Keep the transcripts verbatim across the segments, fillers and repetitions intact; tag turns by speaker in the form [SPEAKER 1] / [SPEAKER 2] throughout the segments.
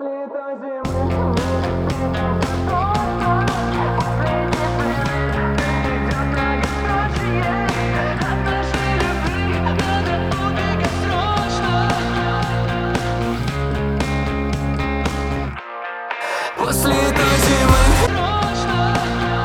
[SPEAKER 1] После той зимы мы не встретимся точно. После тишины идет многострочие. От нашей любви надо убегать срочно. После той зимы срочно.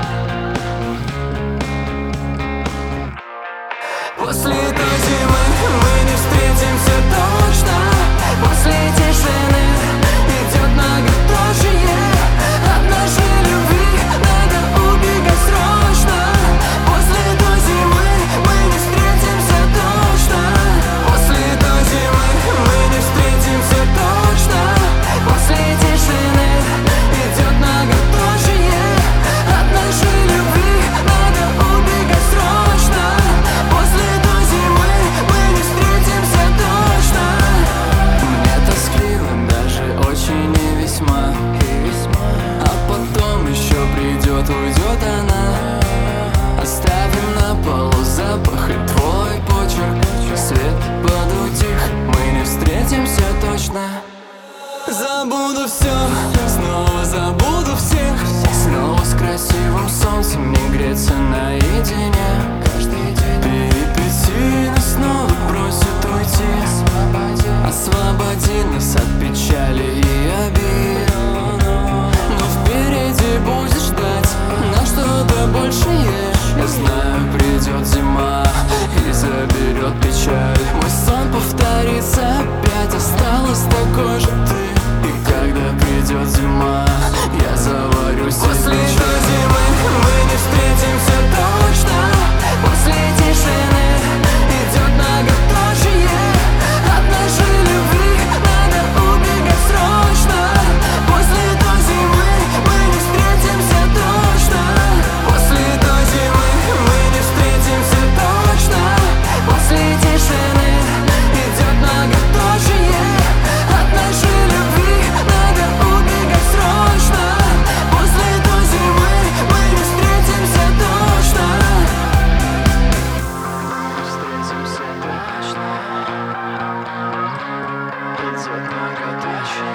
[SPEAKER 1] После той зимы мы не встретимся точно. После тишины идет многоточие. От нашей любви надо убегать срочно. После той зимы мы не встретимся точно. После той зимы мы не встретимся точно. После тишины идет многоточие. От нашей любви надо убегать срочно. После той зимы мы не встретимся точно. Мне тоскливо, даже очень и весьма, и весьма. А потом еще придет, уйдет она. Оставим на полу запах и твой почерк. Свет подутих, мы не встретимся точно. Забуду все, снова забуду всех. Снова с красивым солнцем не греться наедине. Каждый день перипетии нас снова просят уйти. Освободи нас от печали.